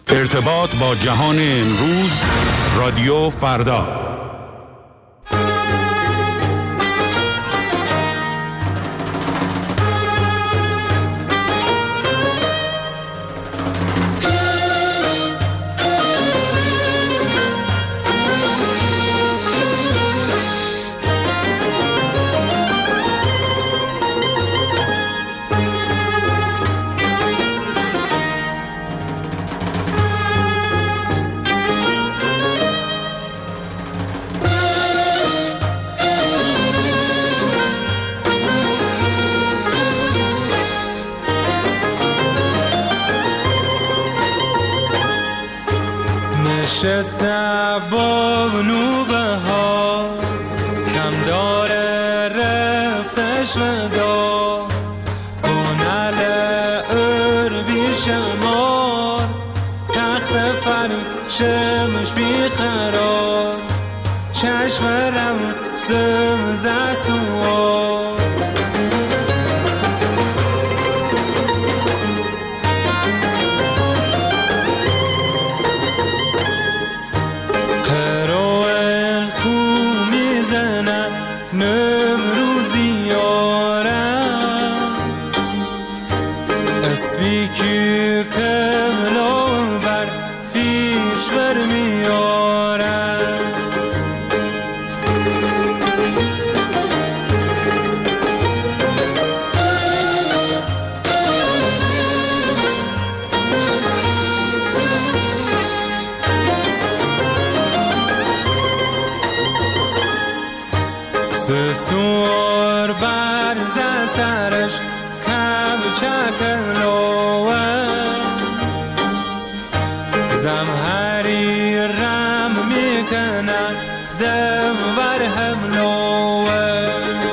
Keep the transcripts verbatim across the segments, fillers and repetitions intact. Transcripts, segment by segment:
ارتباط با جهان امروز، رادیو فردا. نشستم با نوبهار، کم داره رفتش مدار، کنال ار بیشمار، تخت فرشمش بیقرار، چشم رم سمز سوار. نمروز دیارم اسبی که کملا بر پیش برمیارم. سوار بر سرش کم چکلوه، زمهری رم میکنه دم بر هملوه.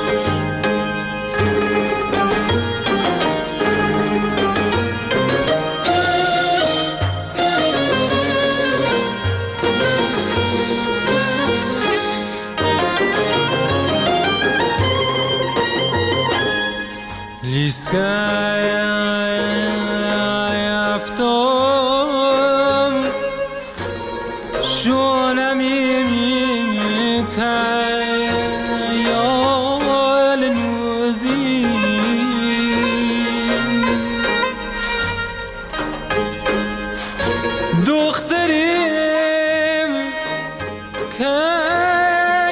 لیسکای افتم شونم میکای یال نوزی، دختریم کل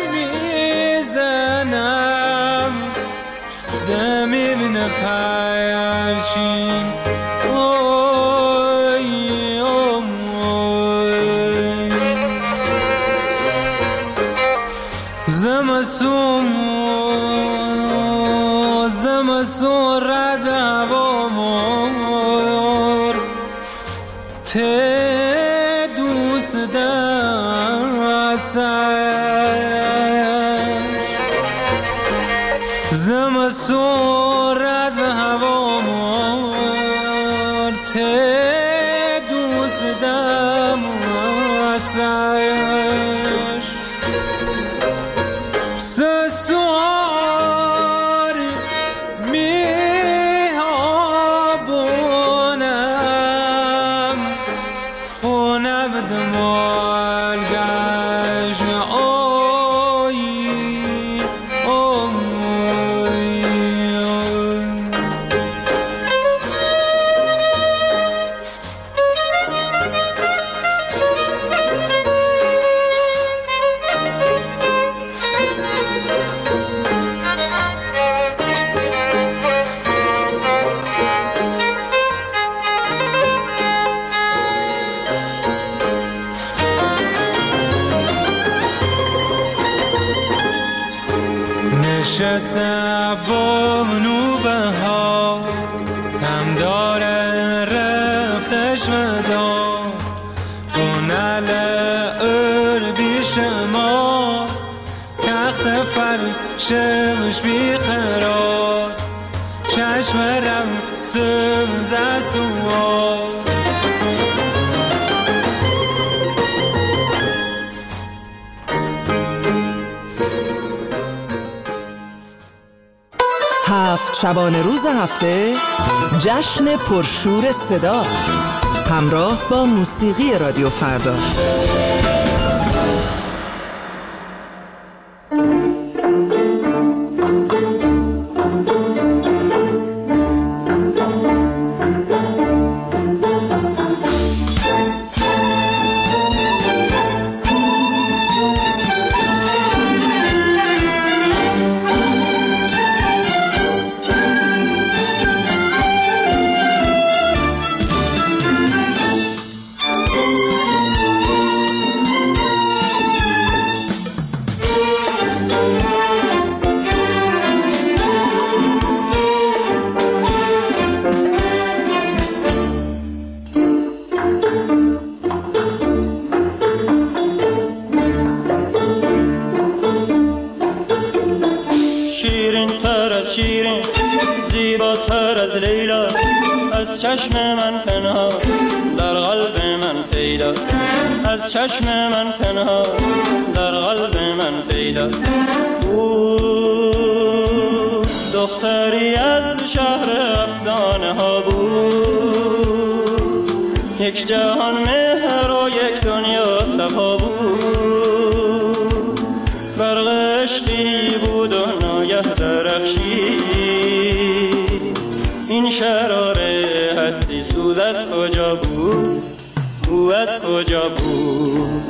میزنم دمی بین پایشین. اوی اوی زمسون زمسون رد هوامور، ته دوست دستش زمسون رد به هوامور، ته دوست دستش. سسوار میابونم و نبدم الگش اوی اوی. نشستم با نوبهار، کم داره رفتش مدار، کنال ار بیشمار، تخت فرشمش بیقرار، چشم رم سمز سوار. هفت شبانه روز هفته جشن پرشور صدا. همراه با موسیقی رادیو فردا. چشم من پنهان در قلب من پیدا، از چشم من پنهان در قلب من پیدا. او دختری از شهر افسانه ها بود، یک جهان مهر و یک دنیا صفا بود. برق عشقی بود و ناگه درخشید، این شراره هستی سوز از کجا بود، او از کجا بود.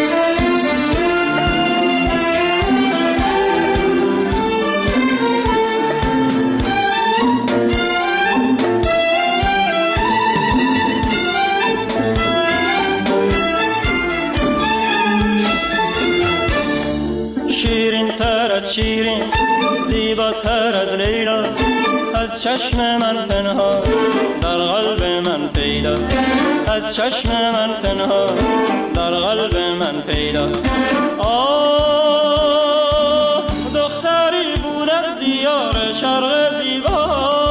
شیرین تر از شیرین، زیباتر از لیلا، از چشم من پنهان در قلب من پیدا، از چشم من پنهان در قلب من پیدا. آه دختری بود از دیار شرق زیبا،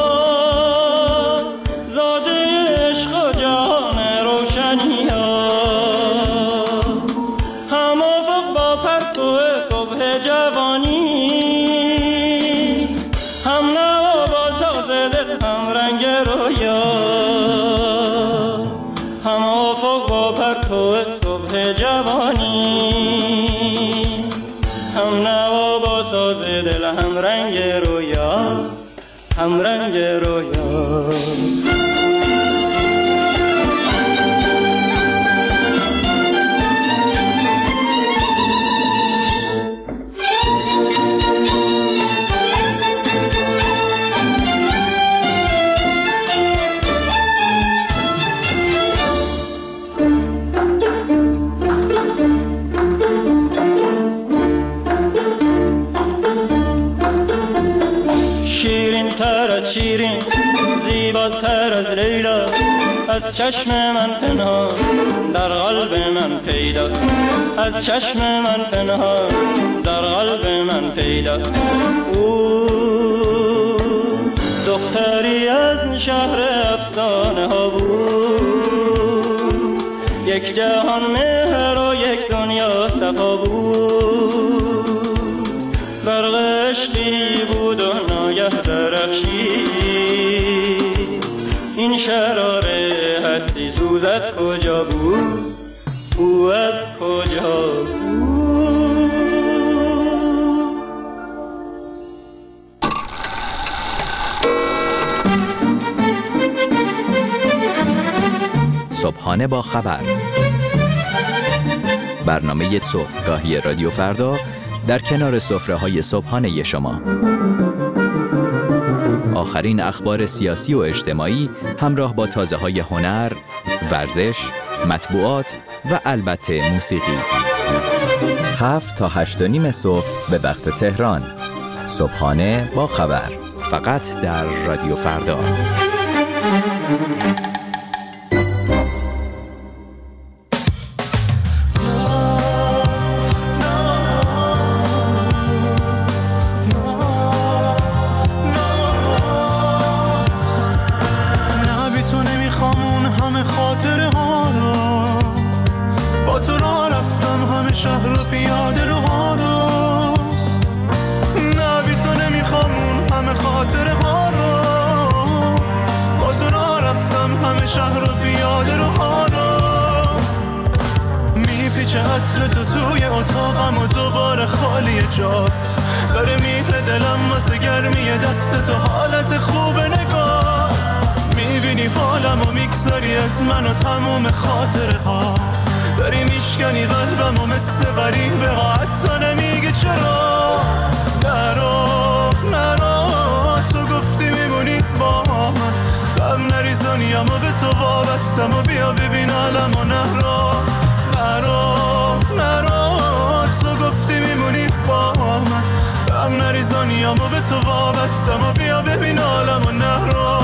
زاده عشق و جهان روشنی ها، هم افق با پرتو صبح جوانی، هم نوا با ساز دل، هم رنگ رویا، هم افق با پرتو صبح جوانی، هم نوا با ساز دل، هم رنگ رویا، هم رنگ رویا. شیرین زیباتر از لیلا، از چشم من پنهان در قلب من پیدا، از چشم من پنهان در قلب من پیدا. او دختری از شهر افسانه ها بود، یک جهان مهر و یک دنیا صفا بود. برق عشقی بود و ناگه درخشید، این شراره هستی سوز از کجا بود، او از کجا بود. صبحانه با خبر، برنامه صبحگاهی رادیو فردا در کنار سفره‌های صبحانه شما. آخرین اخبار سیاسی و اجتماعی همراه با تازه‌های هنر، ورزش، مطبوعات و البته موسیقی. هفت تا هشت و نیم صبح به وقت تهران. صبحانه با خبر، فقط در رادیو فردا. خاطره ها رو با تو را رفتم خالی جات. داره میره دلم واسه گرمی دست تو، حالت خوب نگات. میبینی حالمو میگذاری از من و تموم خاطره ها، داری میشکنی قلبمو مثل غریبه ها، حتی نمیگی چرا. نرو نرو تو گفتی میمونی با من، غم نریزانیم و به تو وابستم و بیا ببین عالمو. نرو نرو نرو تو گفتی میمونی با من، غم نریزانیم و به تو وابستم و بیا ببین عالمو. نرو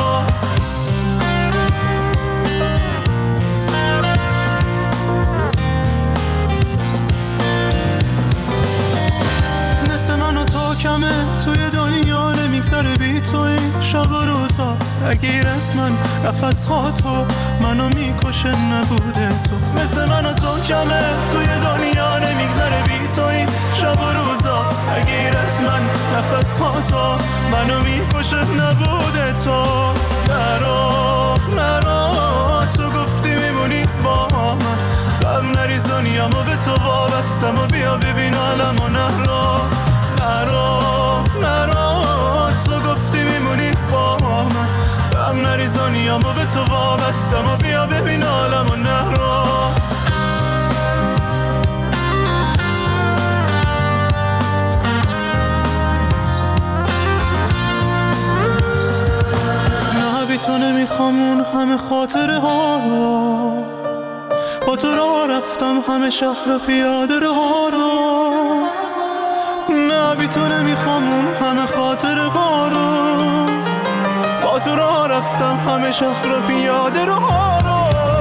کمه توی دنیا نمیگذره بی تو این شب و روزا. اگه رسمن نفس ها تو منو میکشه نبوده تو. مثل من و تو کمه توی دنیا نمیگذره بی تو این شب و روزا. اگه رسمن نفس ها تو منو میکشه نبوده تو. نرو نرو تو گفتی میمونی با من، غم نریزانیم و به تو وابستم و بیا ببین عالمو. نرو نرو نرو تو گفتی میمونی با من، غم نریزانیم و به تو وابستم و بیا ببین عالمو. نرو نه بی تو نمیخوام اون همه خاطره ها رو، با تو راه رفتم همه شهر پیاده ها رو. نه بی تو نمیخوام اون همه خاطر ها رو، با تو راه رفتم همه شهر پیاده رو ها رو.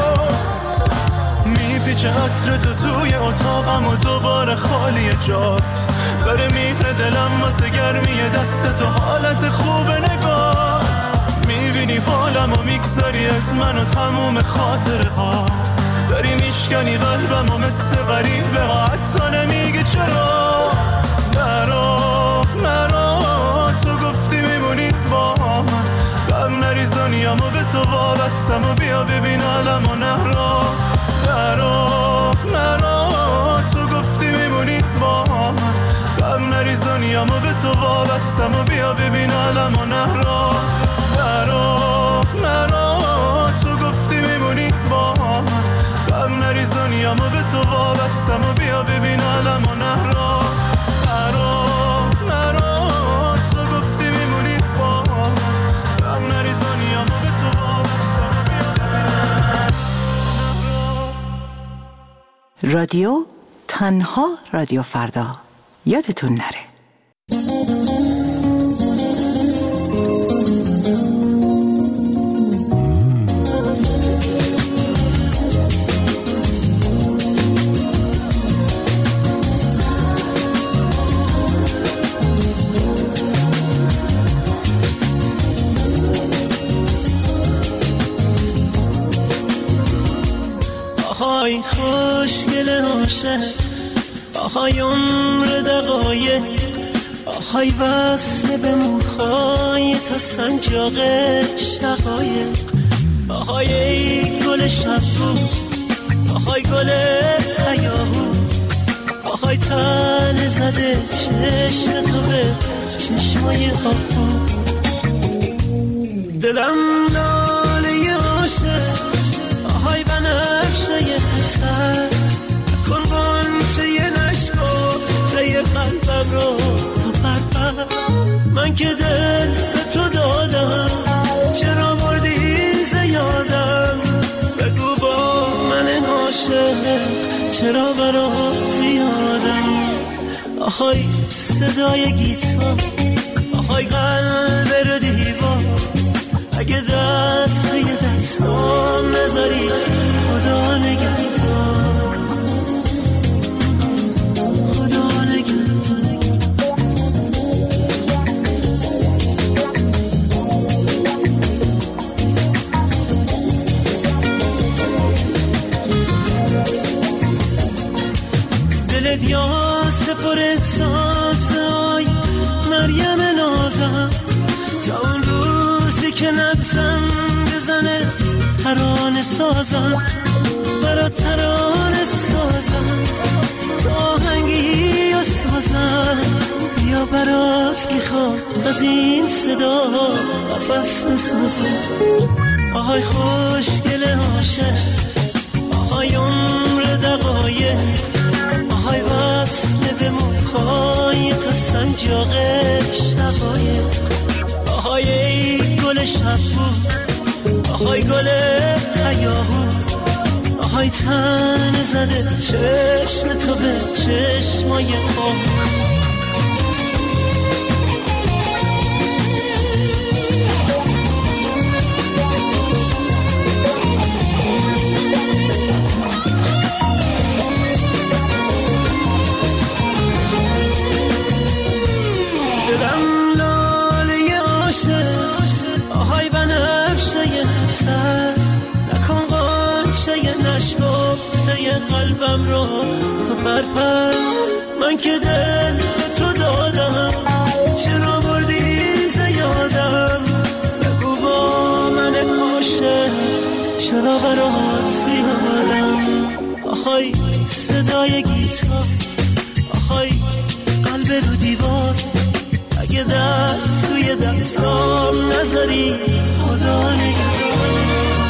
میپیچه عطر تو توی اتاقم و دوباره خالی جات. داره میره دلم واسه گرمی دست تو، حالت خوب نگات. میبینی حالمو میگذاری از من و تموم خاطره ها، داری میشکنی قلبمو مثل غریبه ها، حتی نمیگی چرا. نرو نرو تو گفتی میمونی با من، غم نریزانیم و به تو وابستم و بیا ببین عالمو. نرو نرو نرو تو گفتی میمونی با من، غم نریزانیم و به تو وابستم و بیا ببین عالمو. نرو نرو نرو تو گفتی میمونی با من، غم نریزانیم و به تو وابستم و بیا ببین عالمو. نرو نرو نرو تو گفتی میمونی با من، غم نریزانیم و به تو وابستم و بیا ببین. رادیو تنها رادیو فردا، یادتون نره. آهای خوشگل عاشق، آهای عمر دقایق، آهای وصل به موهای تا سنجاق شقایق. آهای ای گل شبو، آهای گل هیاهو، آهای تن زده چشم تو به چشمای آهو. دلم ناله عاشق، آهای بنفشه تر، کن قنچه نشکفته قلبم رو تو پرپر. من که دل به تو دادم، چرا بردی زیادم؟ بگو با من عاشق چرا برات زیادم؟ آهای صدای گیتار، آهای قلب رو دیوار، اگه دست به یه دستام نذاری خدا نگهدار، خدا نگهدار. دلت یاس پر احساس، آی مریم نازم، تا اون روزی که نبزم بزنه ترانه سازم، برا ترانه سازم، تا آهنگی و سازم. میخوام از این صدا نفس بسازم. آهای خوشگل عاشق، آهای عمر دقایق، آهای وصل به موهای تا سنجاق شقایق، آهای ای گل شبو، آهای گل هیاهو، آهای تن زده چشم تو به چشمای آهو. دلم لاله عاشق، آهای بنفشه تر، نکن قنچه نشکفته قلبم رو تو برپر. من که دل تو دادم، چرا بردی زیادم؟ بگو با من عاشق، چرا برات زیادم؟ آهای صدای گیتار، آهای قلب رو دیوار، اگه دست توی دستام نذاری خدا نگهدار.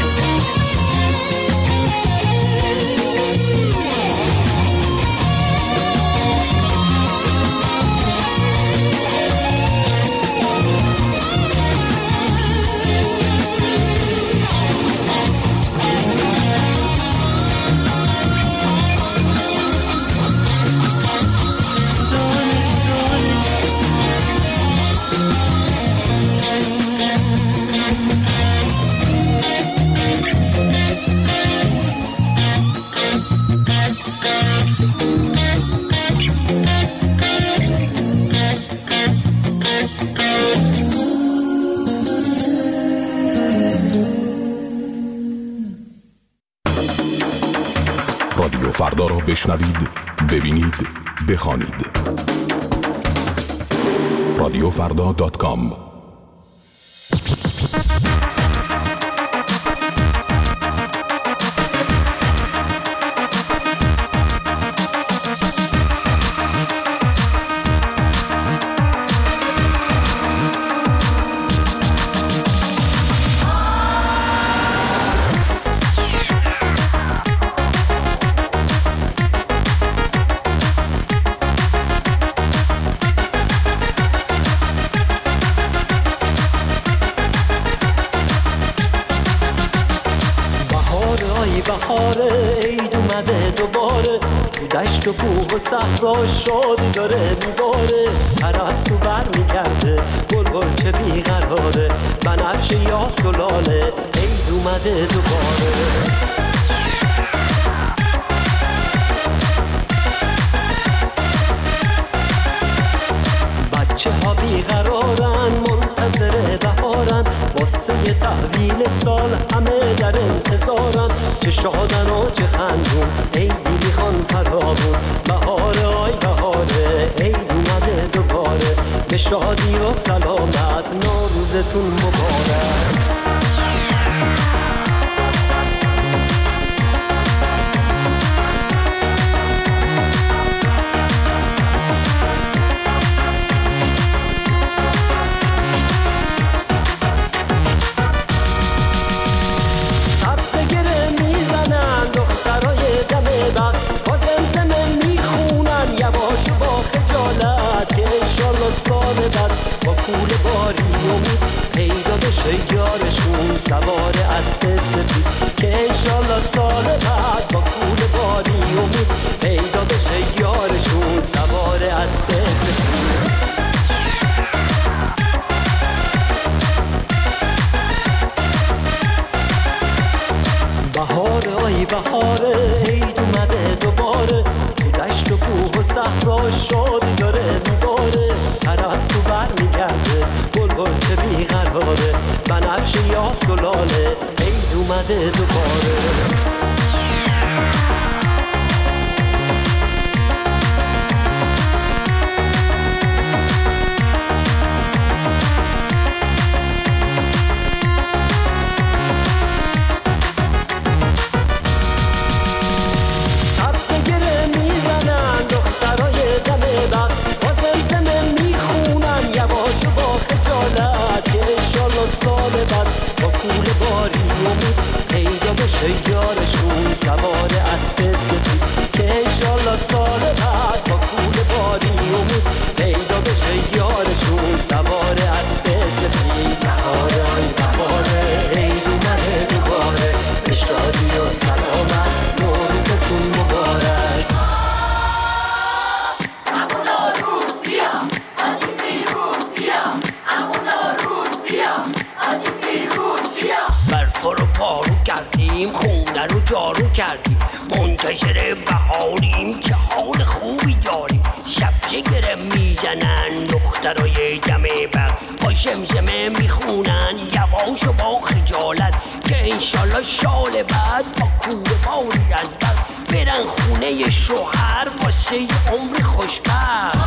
رادیو فردا را بشنوید، ببینید، بخوانید. رادیو فردا دات کام. بهاره عید اومده دوباره، تو دشت و کوه و صحرا شادی داره میباره. پرستو بر میگرده بلبل چه بیقراره، بنفشه یا سلاله عید اومده دوباره. بچه ها بیقرارن منتظر بهارن، واسه یه تحویل سال همه در انتظارن. چه شادن و چه خندون عیدی میخوان فراوون، بهاره آی بهاره عید اومده دوباره. به شادی و سلامت نوروزتون مبارک. با کول باری امید پیدا بشه یارشون سوار اسب سفید، که انشالله سال بعد با کول باری امید پیدا بشه یارشون سوار اسب سفید. بهاره آی بهاره عید اومده دوباره، تو دشت و کوه و صحرا شادی داره میباره. پرستو بر میگرده بلبل چه بیقراره، بنفشه یا سلاله عید اومده دوباره. بشه یارشون سوار اسب سفید که انشالله سال بعد با کول باری امید پیدا بشه یارشون سوار اسب سفید. بهاره آی بهاره عید اومده دوباره به شادی و سلامت نوروزتون مبارک. برفا رو پارو کردیم خونه رو جارو کردیم منتشر بهاریم که حال خوبی داریم. شب جگره میزنن دخترای جمع بر با شمشمه میخونن یواش و با خجالت که انشالله شال بعد با کوره باری از بر برن خونه شوهر واسه عمر خوشبخت.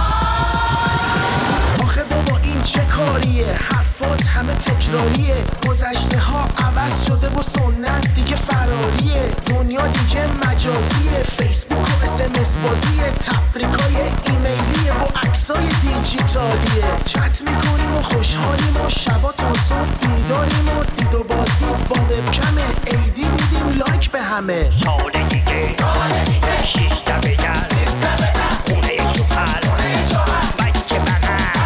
آخه بابا این چه کاریه؟ حرفات همه تکراریه. گذشته ها عوض شده و سنت دیگه فراریه. دنیا دیگه مجازیه. فیسبوک و اس ام اس بازیه. تبریکای ایمیلیه و عکسای دیجیتالیه. چت میکنیم و خوشحالیم و شبا تا صبح بیداریم و دید و بازدید با وبکمه. ایدی میدیم لایک به همه. سال دیگه سال دیگه شیشتا بدر خونه شوهر بچه بغل.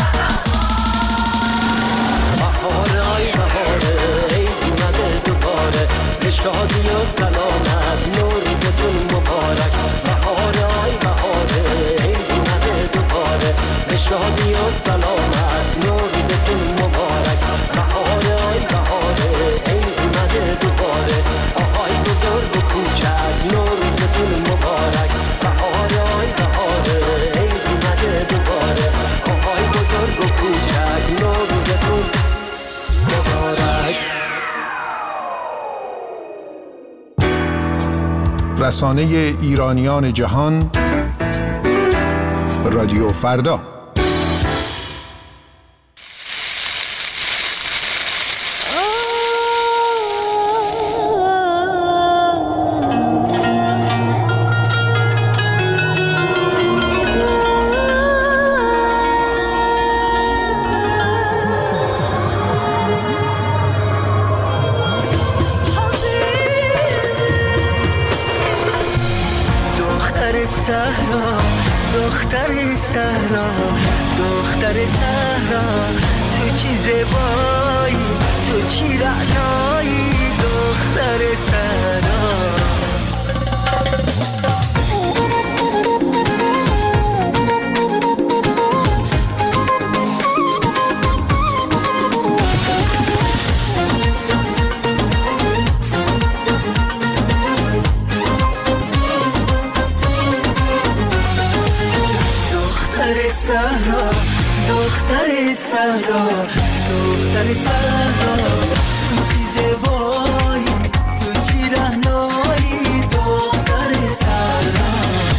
بهاره آی بهاره عید اومده دوباره به شادی و سلامت نوروزتون مبارک. بهاره آی بهاره عید اومده دوباره به شادی و سلامت نوروزتون مبارک. بهاره آی بهاره عید اومده دوباره آهای بزرگ و کوچک نوروزتون مبارک. بهاره آی بهاره عید اومده دوباره آهای بزرگ و کوچک نوروزتون مبارک. رسانه ایرانیان جهان رادیو فردا. صحرا دختر صحرا دختر صحرا تو چی زیبایی تو چی رعنایی دختر صحرا. صحرا دختر صحرا دختر صحرا تو چی زیبایی تو چی رعنایی دختر صحرا.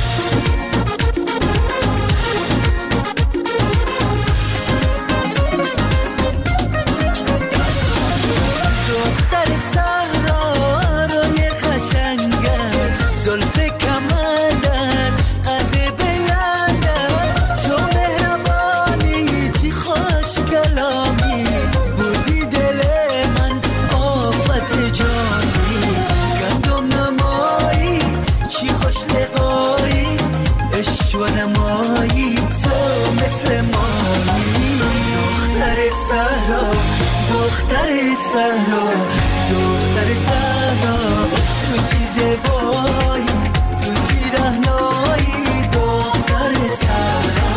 دختر صحرا روی قشنگه زلف کمندن قد بودی دل من آفت جانی گندم نمایی چی خوش لقایی عشق و نمایی تو مثل مایی. دختر صحرا دختر صحرا دختر صحرا تو چی زیبایی تو چی رعنایی دختر صحرا.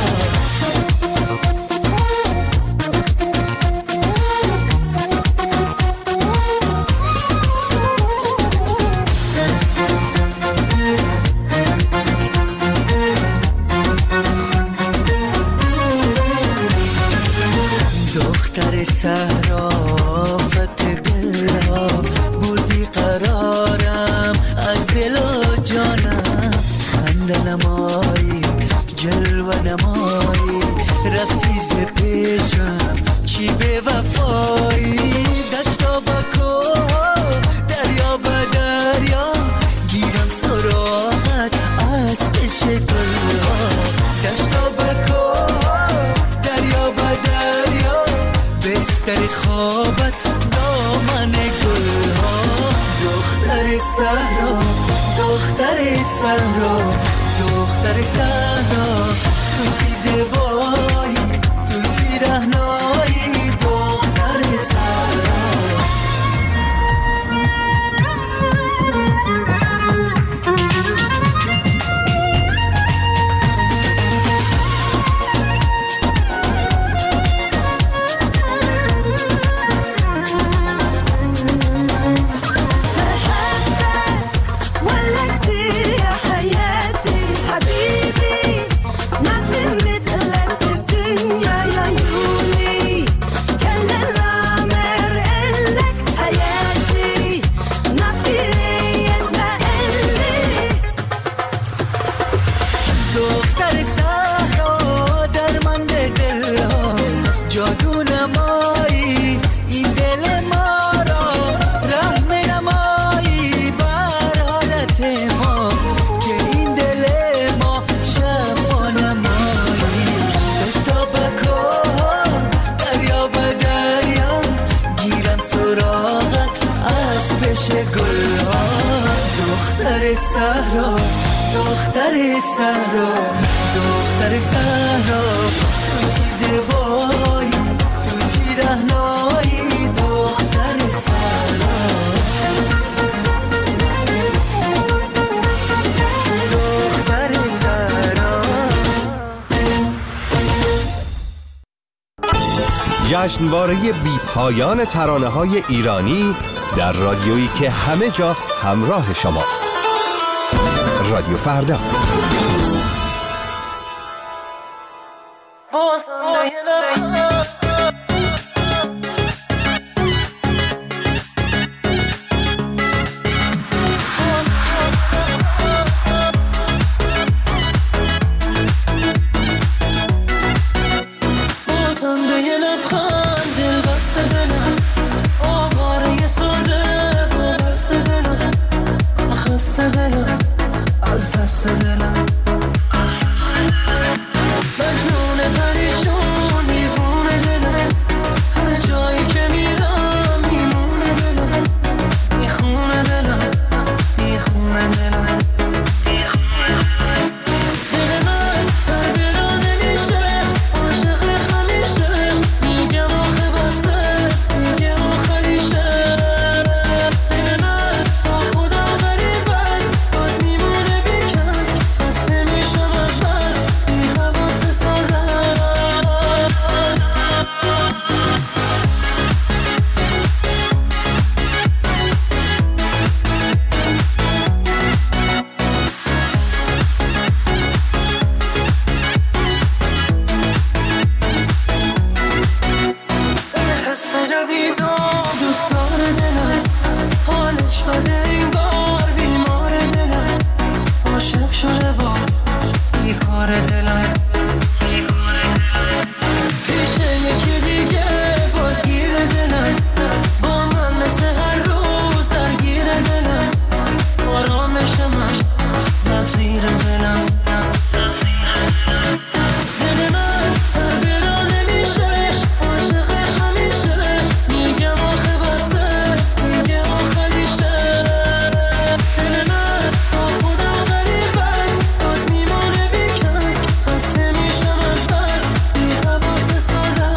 صحرا فت دلها بودی قرارم از دل و جانم خنده نمایی جلوه نمایی رفتی ز پیشم چی به وفایی دشتا با کوه دریا با دریا گیرم سراغت از پیش گلها دشتا با کوه دریا با دریا بستر خوابت دامن گلها. دختر دختر صحرا دختر صحرا تو چی زیبایی تو چی رهنایی دختر صحرا صحرا دختر صحرا دختر صحرا تو چی زیبایی تو چی رهنایی دختر صحرا دختر صحرا. جشنواره بی پایان ترانه‌های ایرانی در رادیویی که همه جا همراه شماست. رادیو فردا. از دست دلم مجنون پریشون دیوونه دلم هر جایی که میرم میمونه دلم میخونه دلم میخونه دلم دل من سر برا نمیشه عاشق همیشه میگم آخه بسه میگم آخریشه دل من با خدا غریب است باز میمونه بیکس خسته میشم از بس بی حواس سازم حس جدید و دوستار دلم حالش بده این بار بیمار دلم عاشق شده باز بیکار دلم پیش یکی دیگه باز گیر دلم با من مثل هر روز درگیر دلم آرامشمش زد زیر دلم دل من سر برا نمیشه عاشق همیشه میگم آخه بسه میگم آخریشه دل من با خدا غریب است باز میمونه بیکس خسته میشم از بس بی حواس سازم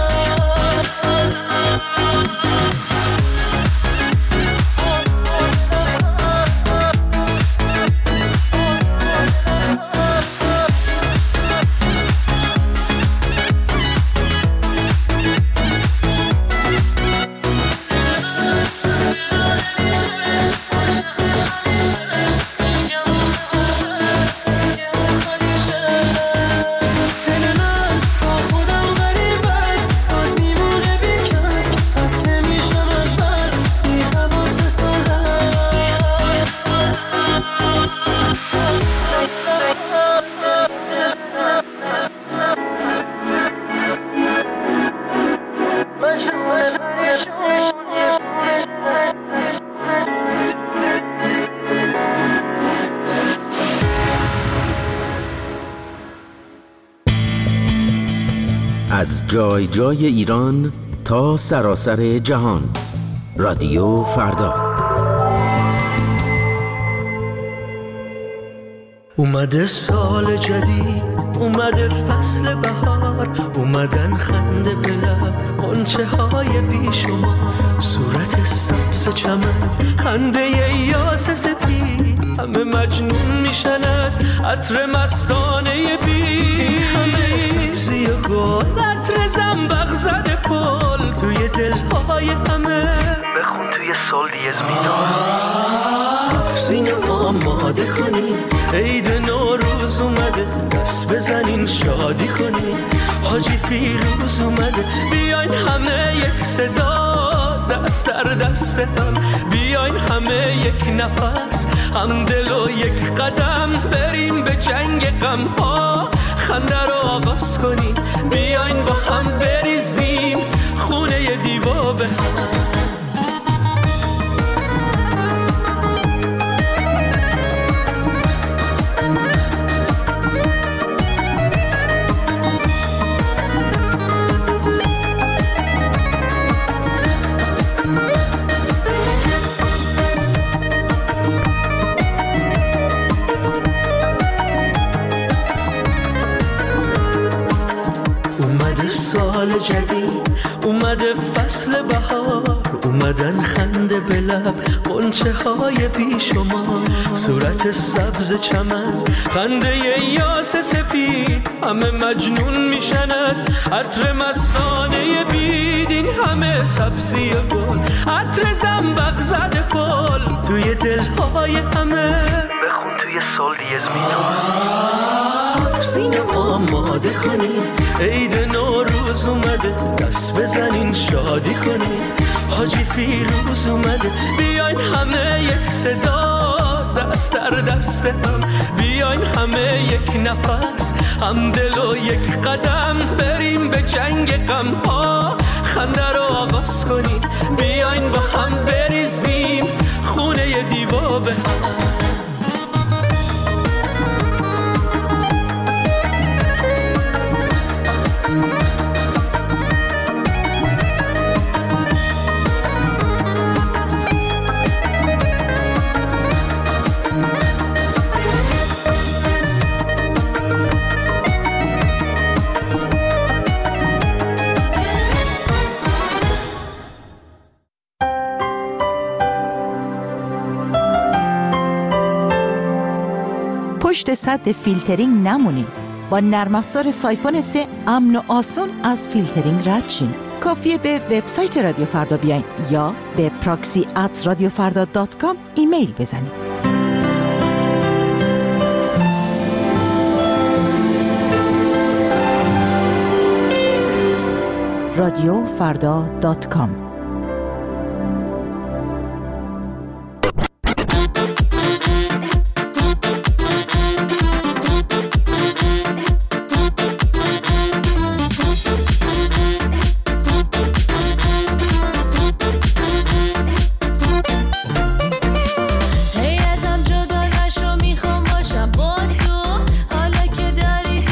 از جای جای ایران تا سراسر جهان. رادیو فردا. اومده سال جدید، اومده فصل بهار، اومدن خنده به لب غنچه های بیشمار، صورت سبز چمن خنده یاس سپید، همه مجنون میشن از عطر مستانه بی، همه سبزی و گل عطر زنبق زده پل توی دلهای همه، بخون توی سال دیز میدار، افزین آماده کنین عید نوروز اومده، دست بزنین شادی کنین حاجی فیروز اومده، بیاین همه یک صدا دست در دست هم، بیاین همه یک نفس هم دل و یک قدم، بریم به جنگ غم ها خنده رو آغاز کنین، بیاین با هم بریزیم خونه دیوا به هم. سال جدید اومده فصل بهار، اومدن خنده به لب غنچه های بیشمار، صورت سبز چمن خنده یاس سپید، همه مجنون میشن از عطر مستانه بید، این همه سبزی و گل عطر زنبق زده پل توی دلهای همه، بخون توی سال دیز میدار، سینه آماده کنین عید نوروز اومده، دست بزنین شادی کنین حاجی فیروز اومده، بیاین همه یک صدا دست در دست هم، بیاین همه یک نفس هم دل و یک قدم، بریم به جنگ غم ها خنده رو آغاز کنین، بیاین با هم بریزیم خونه دیوا به هم. پشت سد فیلترینگ نمونین. با نرم افزار سایفون سه امن و آسون از فیلترینگ رد شین. کافیه به وبسایت رادیو فردا بیاین یا به پراکسی ات رادیو فردا دات کام ایمیل بزنین. رادیو فردا دات کام.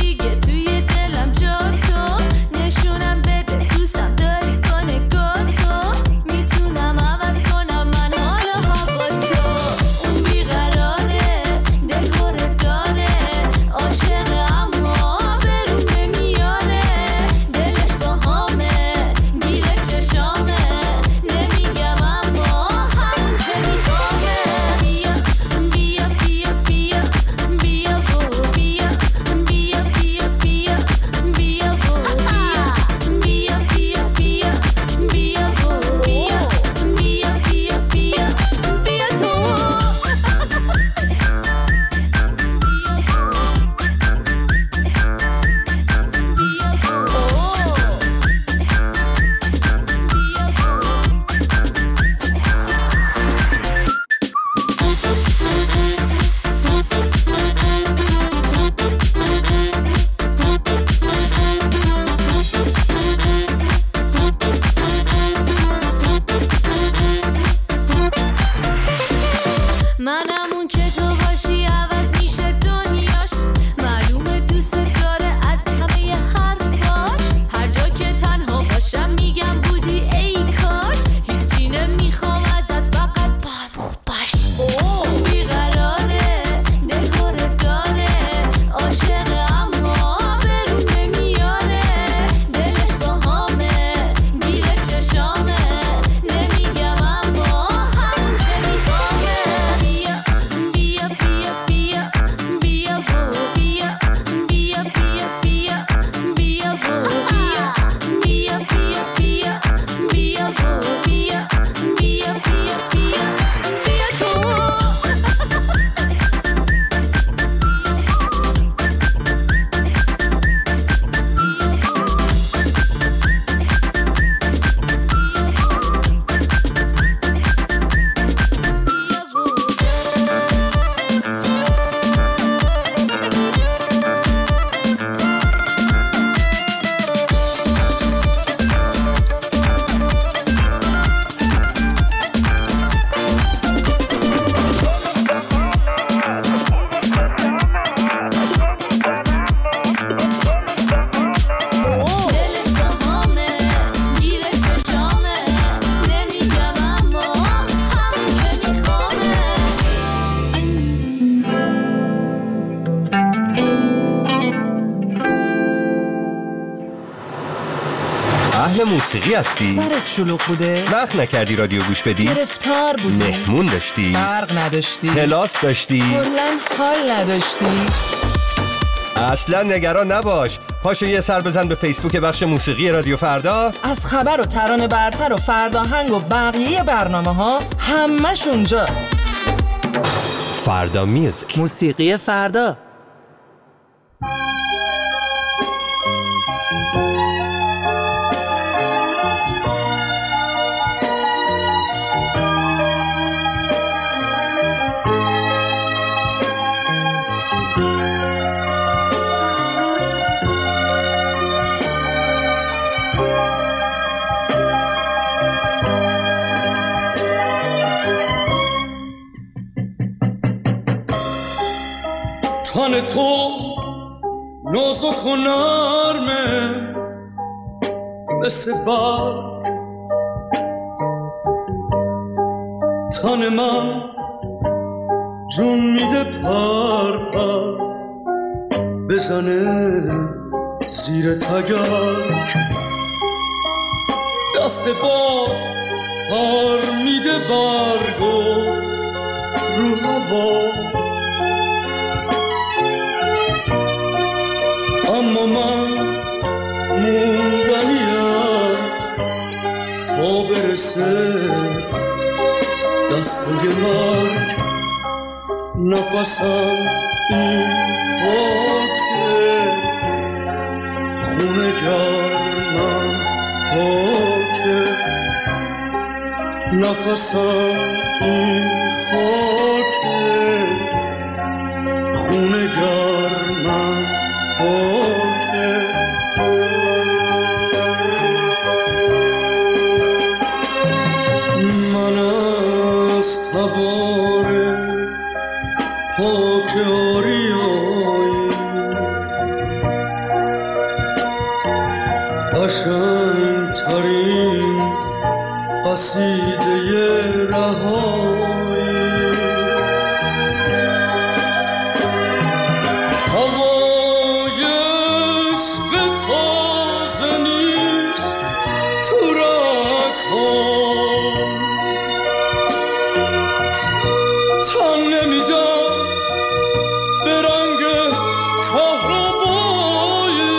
نشونم بده دوستم داری کنه گل تو اهل موسیقی هستی؟ سرت شلوغ بوده؟ وقت نکردی رادیو گوش بدی؟ گرفتار بودی؟ مهمون داشتی؟ برق نداشتی؟ کلاس داشتی؟ کلاً حال نداشتی؟ اصلا نگران نباش، پاشو یه سر بزن به فیسبوک بخش موسیقی رادیو فردا. از خبر و ترانه برتر و فرداهنگ و بقیه برنامه ها همش اونجاست. فردا میوزیک، موسیقی فردا. تن تو نازک و نرمه مثل برگ، تن من جون میده پر پر بزنه زیر تگرگ، دست باد پر میده برگو رو هوا، اما من موندنیم تا برسه دستای مرگ، نفسم این خاکه، خونه گرمم پاکه، نفسم این خاکه، خونه گرمم پاکه. من از تبار پاک آریایی قشنگ ترین قصیده رهایی، هوای عشق تازه نیست تو رگ‌هام، تن نمیدم به رنگ کهربایی،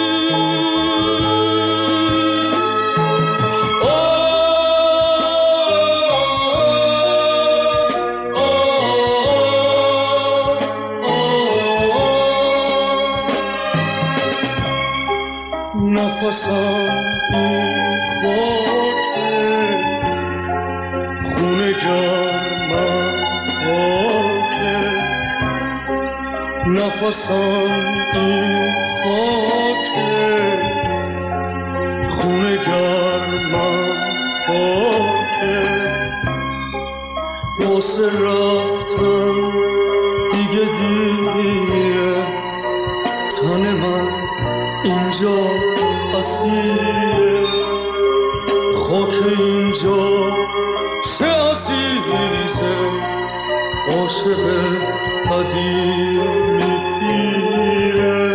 نفسم این خاکه، خونه گرمم پاکه، نفسم این خاکه، خونه گرمم پاکه، واسه رفتن دیگه دیره، تن من اینجا اسیره، خاک اینجا چه عزیزه، عاشق قدیمی پیره.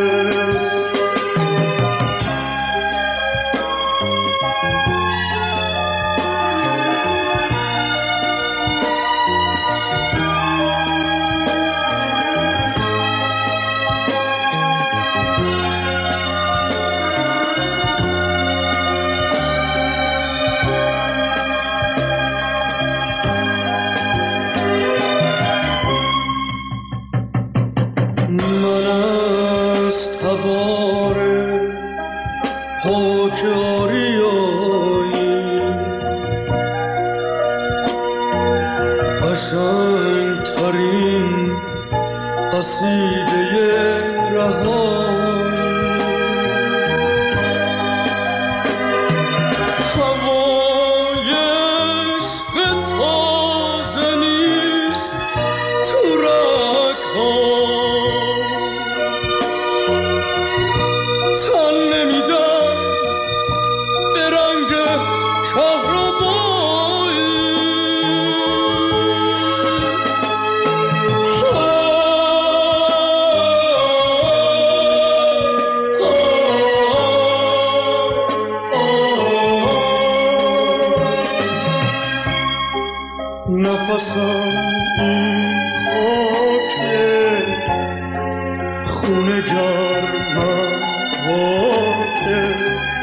پاک آریایی قشنگ ترین قصیده رهایی، هوای عشق تازه نیست تو رگ‌هام، تن نمیدم به رنگ کهربایی، نفسم این خاکه، خونه گرمم پاکه.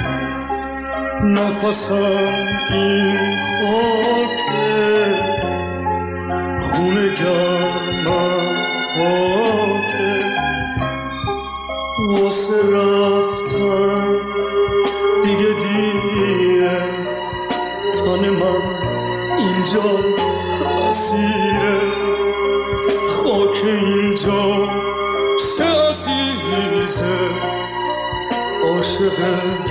نفسم این خاکه، خونه گرمم پاکه. واسه رفتن دیگه دیره، تن من اینجا اسیره. خاک اینجا چه عزیزه، عاشق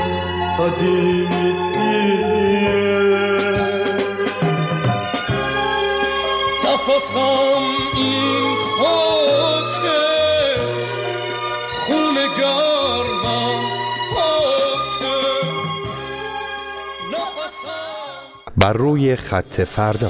قدیمیه. نفسم این خاکه، خونه گرمم پاکه. نفسم بر روی خط فردا.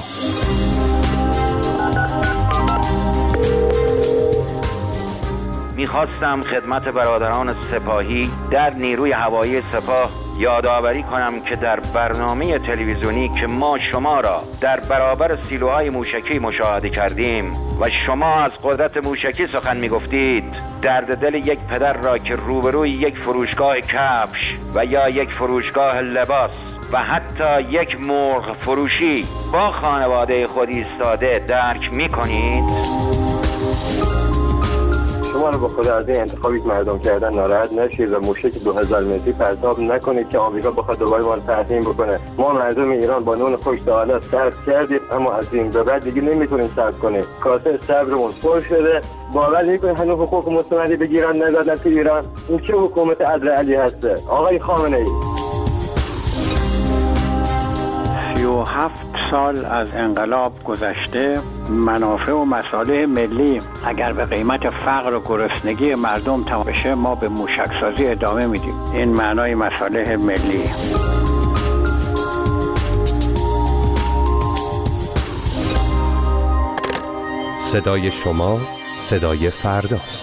میخواستم خدمت برادران سپاهی در نیروی هوایی سپاه یادآوری کنم که در برنامه تلویزیونی که ما شما را در برابر سیلوهای موشکی مشاهده کردیم و شما از قدرت موشکی سخن میگفتید، درد دل یک پدر را که روبروی یک فروشگاه کفش و یا یک فروشگاه لباس و حتی یک مرغ فروشی با خانواده خود ایستاده درک میکنید؟ شما رو با خود از این انتخابی که مردم کردن ناراحت نشید و موشک دو هزار متری پرتاب نکنید که آمریکا بخواد دوباره ما رو تحریم بکنه. ما مردم ایران با نون خوش تا حالا صبر کردیم، اما از این به بعد دیگه نمیتونیم صبر کنیم. کاسه صبرمون پر شده. باور نمی‌کنید هنوز حقوق مستمری بگیرن ندادن تو ایران. این چه حکومت عدل علی هسته آقای خامنه‌ای؟ سی و هفت سال از انقلاب گذشته، منافع و مصالح ملی اگر به قیمت فقر و گرسنگی مردم تمام بشه، ما به موشکسازی ادامه میدیم. این معنای مصالح ملی. صدای شما صدای فرداست.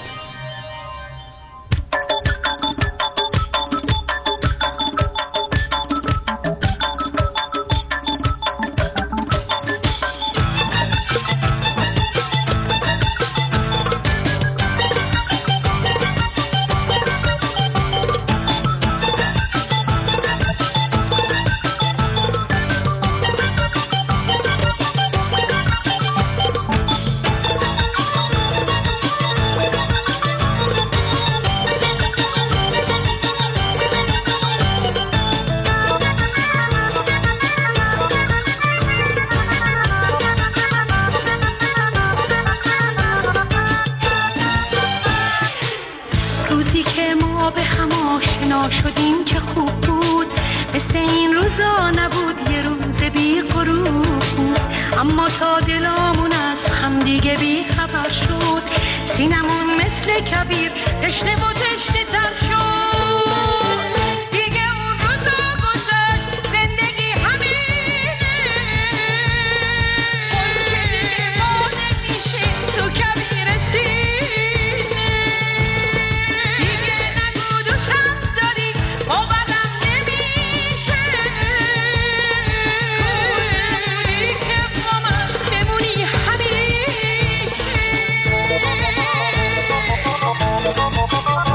شدیم چه خوب بود، مثل این روزا نبود، یه روز بی غروب بود. اما تا دلامون از هم دیگه بی خبر شد، سینمون مثل کبیر تشنه و تشنه تر شد. دیگه اون روزا گذشت، زندگی همینه، اون که دیگه ما نمیشه تو کبیر سینه. دیگه نگو دوستم داری باورم نمیشه، توی که با من بمونی همیشه.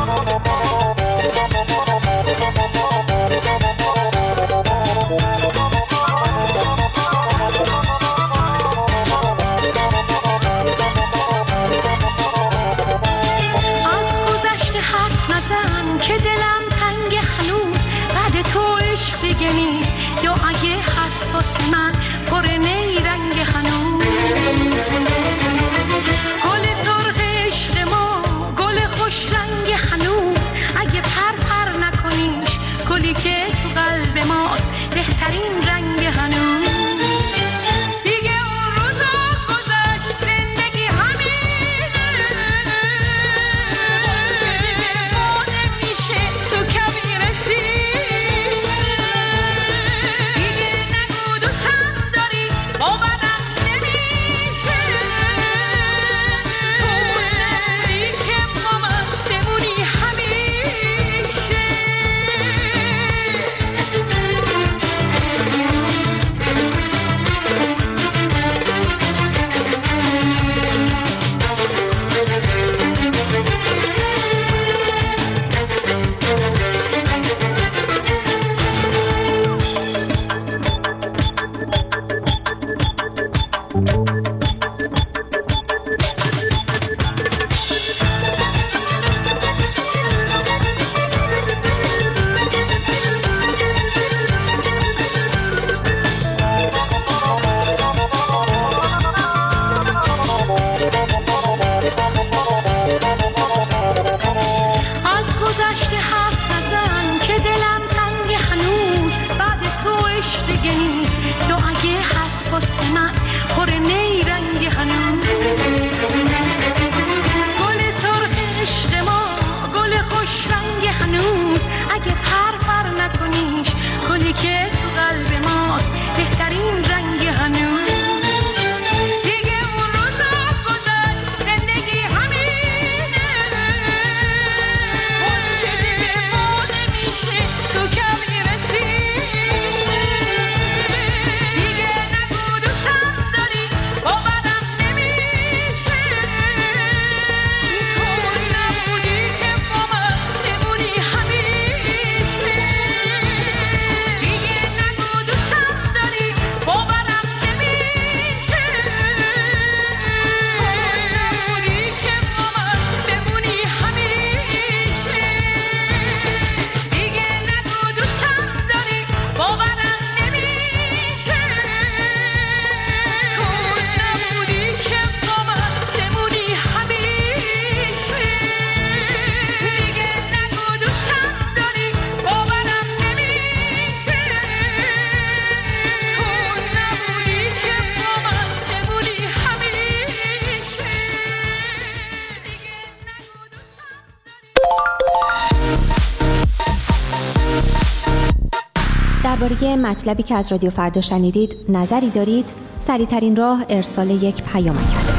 درباره مطلبی که از رادیو فردا شنیدید نظری دارید؟ سریع‌ترین راه ارسال یک پیامک است.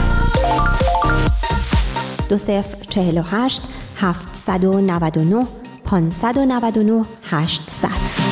دو صفر چهل و هشت هفتصد و نود و نه پانصد و نود و نه هشتصد.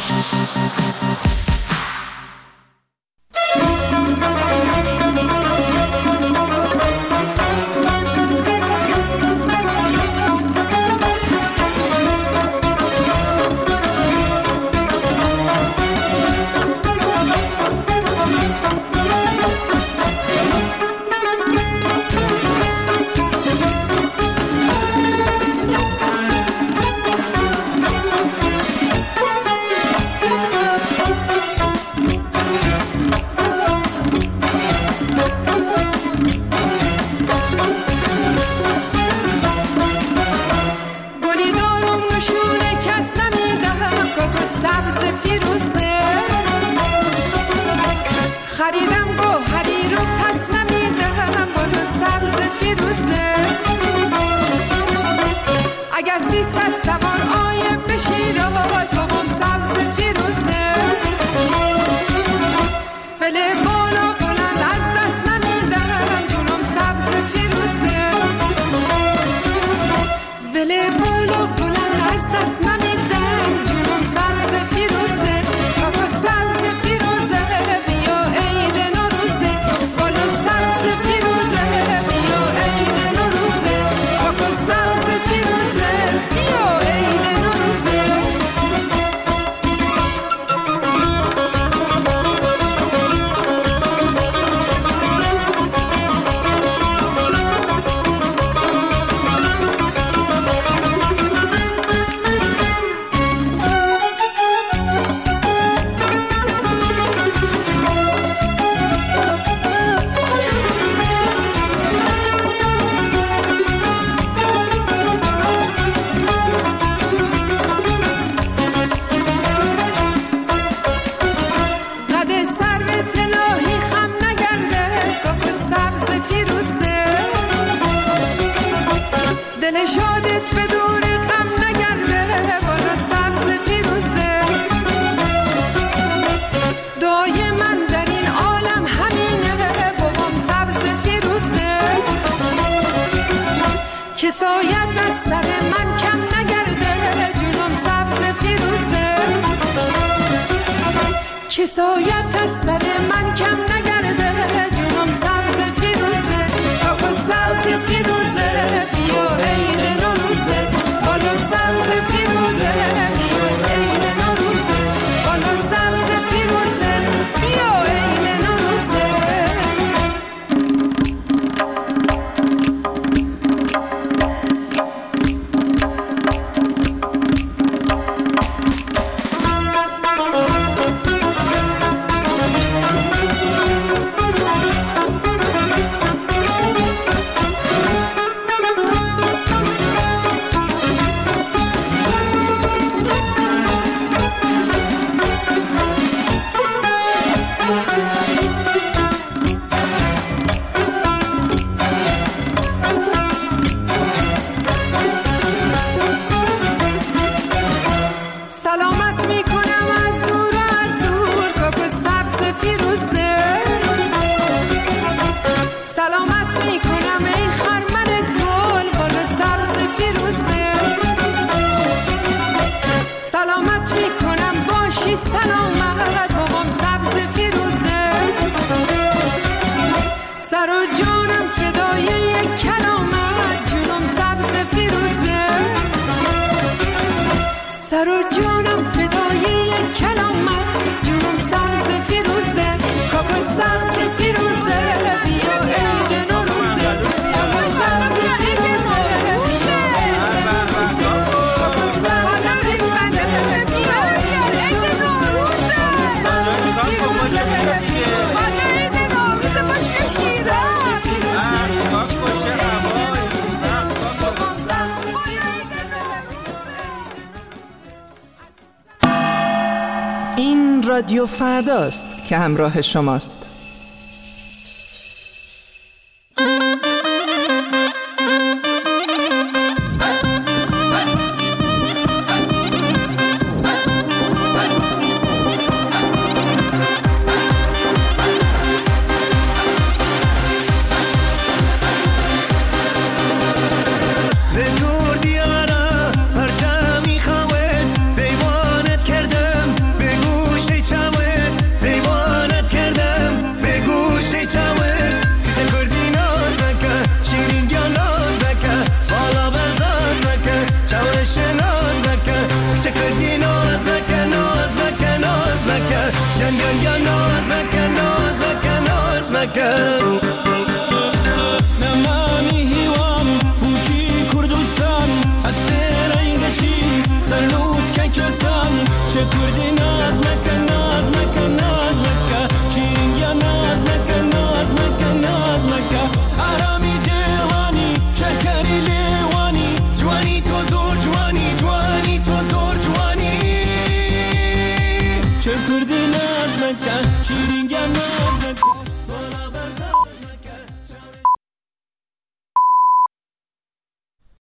رادیو فرداست که همراه شماست.